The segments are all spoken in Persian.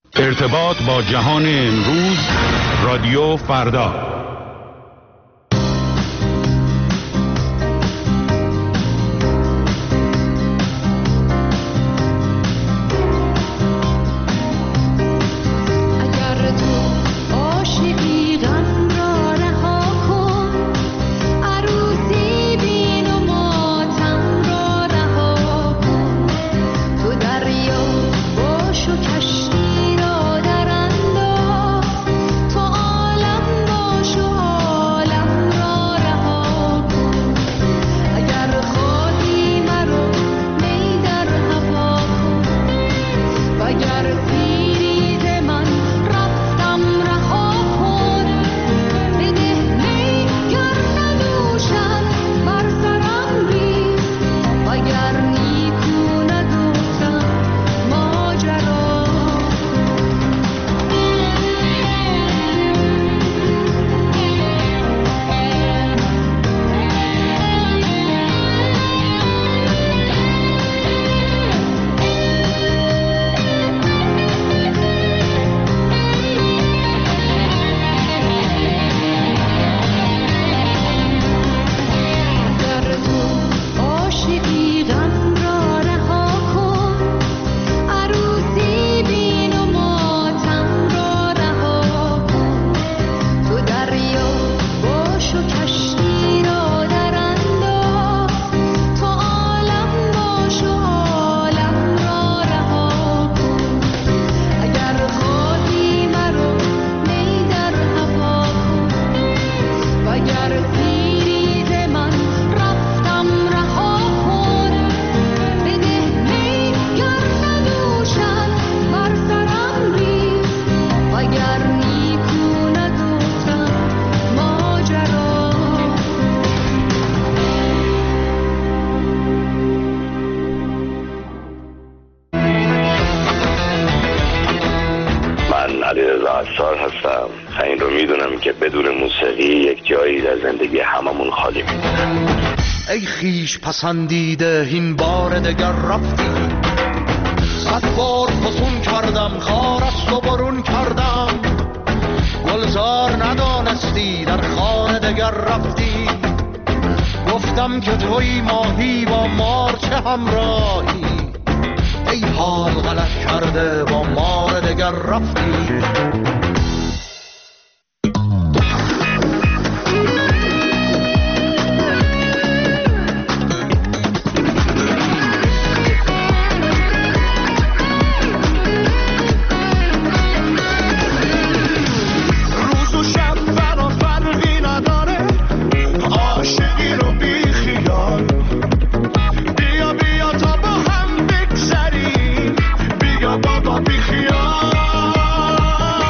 ارتباط با جهان امروز، رادیو فردا. این رو میدونم که بدون موسیقی یک جایی در زندگی هممون خالی میمونه. ای خیش پسندیده این بار دگر رفتی، 100 بار فسون کردم خار است و برون کردم، گلزار ندانستی در خانه دگر رفتی، گفتم که توی ماهی با مار چه همراهی، ای حال غلط کرده با مار دگر رفتی. بیا بابا بی خیال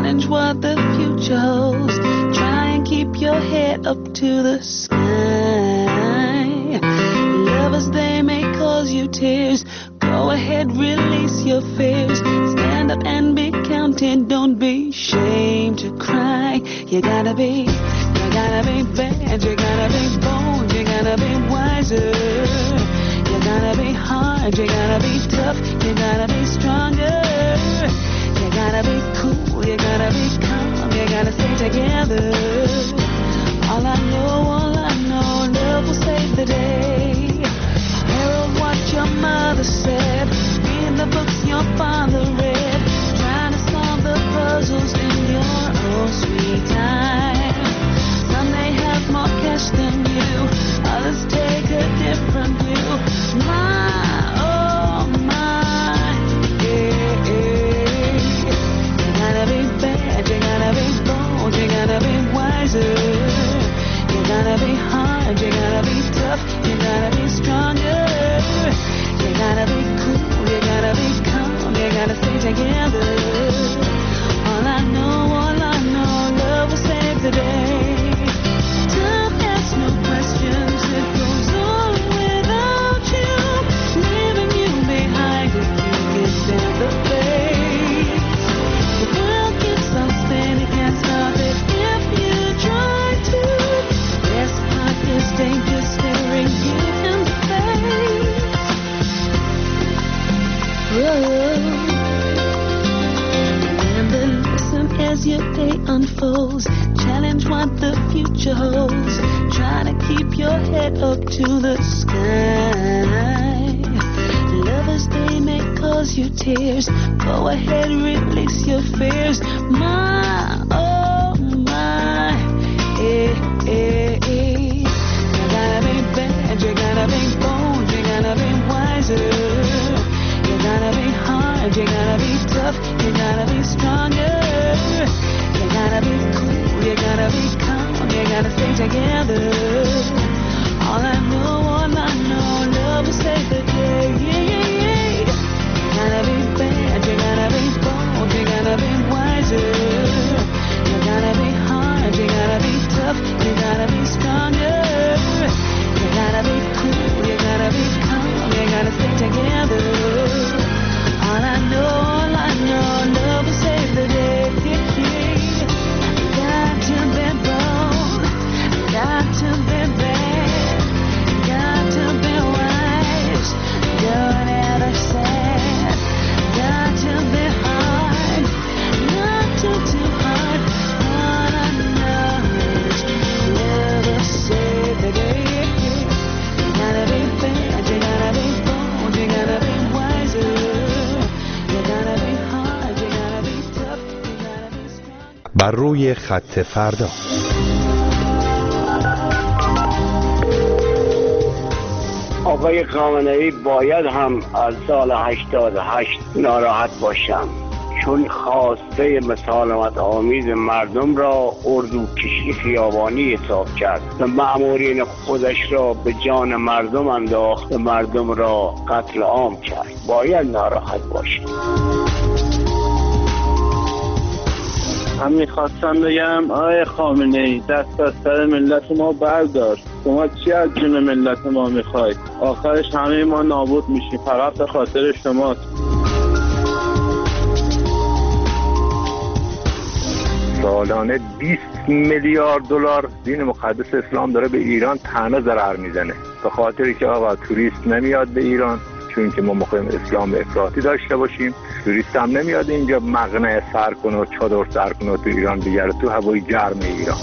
challenge what the future holds. Try and keep your head up to the sky. Lovers, they may cause you tears. Go ahead, release your fears. Stand up and be counted. Don't be ashamed to cry. You gotta be bad. You gotta be bold. You gotta be wiser. You gotta be hard. You gotta be tough. You gotta be stronger. You gotta be cool. You gotta be calm. You gotta stay together. All I know, love will save the day. Herald what your mother said. Read the books your father read. Trying to solve the puzzles in your own sweet time. Some may have more cash than you. Others take a different view. My, oh my, yeah, yeah. You gotta be bad. You gotta be bold. You gotta be wiser. You gotta be hard, you gotta be tough, you gotta be stronger. You gotta be cool, you gotta be calm, you gotta stay together. All I know, love will save the day. Time asks no questions, it goes on without you, leaving you behind if you can stand the pace. The world keeps on spinning, can't stop it if you try to. Best part is danger staring you in the face. Remember, listen as your day unfolds. Challenge what the future holds. Try to keep your head up to the sky. Lovers, they may cause you tears. Go ahead, release your fears. My, oh my, eh, eh, eh. You gotta be bad, you gotta be bold, you gotta be wiser. You gotta be hard, you gotta be tough, you gotta be stronger. You gotta be cool, you gotta be calm, you gotta stay together. All I know, love will save the day. Yeah, yeah, yeah. You gotta be bad, you gotta be bold, you gotta be wiser. You gotta be hard, you gotta be tough, you gotta be stronger. You gotta be cool, you gotta be calm, you gotta stay together. All I know, love will save the day. You got to be bold, got to be bad, got to be wise, don't ever sad, got to be hard, not too hard. All I know is love will save the day. You gotta be bad, you gotta be bold, you gotta be wiser. You gotta be hard, you gotta be tough, you gotta be strong. بر روی خط فردا. آقای خامنه‌ای باید هم از سال 88 ناراحت باشم، چون خواسته مسالمت آمیز مردم را اردوکشی خیابانی حساب کرد و مأمورین خودش را به جان مردم انداخت و مردم را قتل عام کرد. باید ناراحت باشم. من میخواستم بگم آقای خامنه‌ای دست از سر ملت ما بردار. شما چی از جون ملت ما میخواید؟ آخرش همه ما نابود میشیم، فقط به خاطر شماست. سالانه 20 میلیارد دلار دین مقدس اسلام داره به ایران تنها ضرر میزنه، به خاطری که آقا توریست نمیاد به ایران، چون که ما میخوایم اسلام افراطی داشته باشیم. توریست هم نمیاد اینجا مقنعه سر کنه و چادر سر کنه و تو ایران بگره، تو هوای گرم ایران.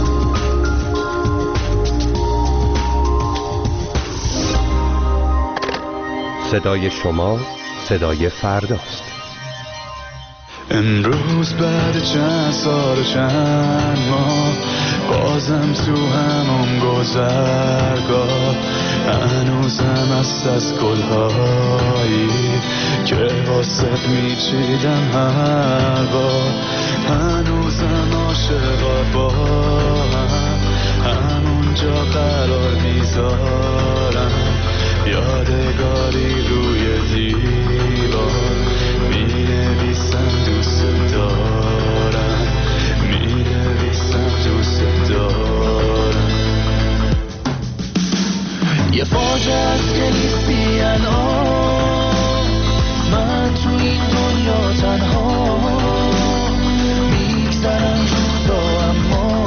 صدای شما صدای فرداست. امروز بعد چند سال چند ماه بازم تو همون گذرگاه، هنوزم هست از گلهایی که واسط میچیدم هر بار، هنوزم عاشقا با همونجا قرار میذارم، یادگاری روی دیوار مینویسم دوست دارم. دوست دارم. یه فاجعه است که نیستی الان، من تو این دنیا تنها میگذرم روزا، اما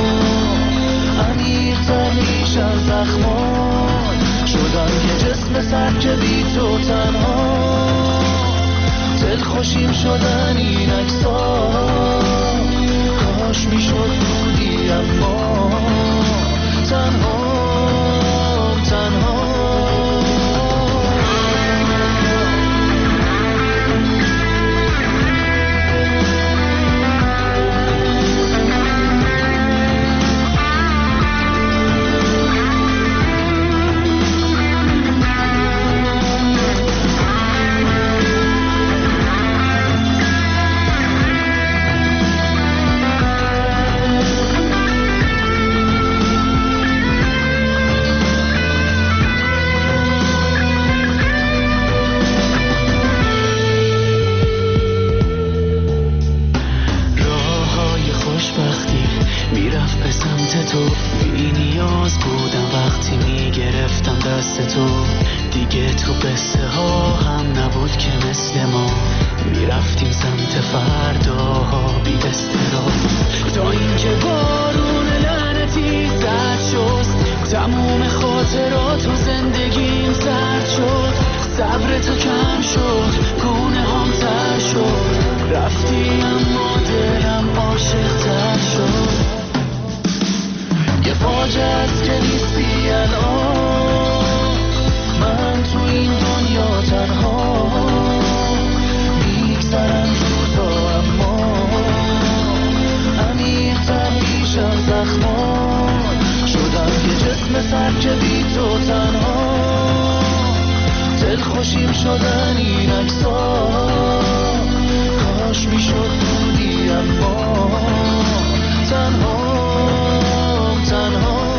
عمیق‌تر میشن زخمان، شدم یه جسم سر که بی تو تنها، دلخوشیم شدن این عکس‌ها، کاش میشد بودی اما تنها. دیگه تو قصه ها هم نبود که مثل ما میرفتیم سمت فرداها بی استراحت، تا اینکه بارون لعنتی زد شد، تموم خاطرات و زندگیم زرد شد، صبر تو کم شد، گونه هم تر شد، رفتی اما دلم عاشق تر شد. یه فاجعه است که نیستی الان، من تو این دنیا تنها میگذرم روزا، اما عمیق‌تر میشن زخمان، شدم یه جسم سر که بی تو تنها، دلخوشیم شدن این عکس‌ها، کاش میشد بودی اما تنها.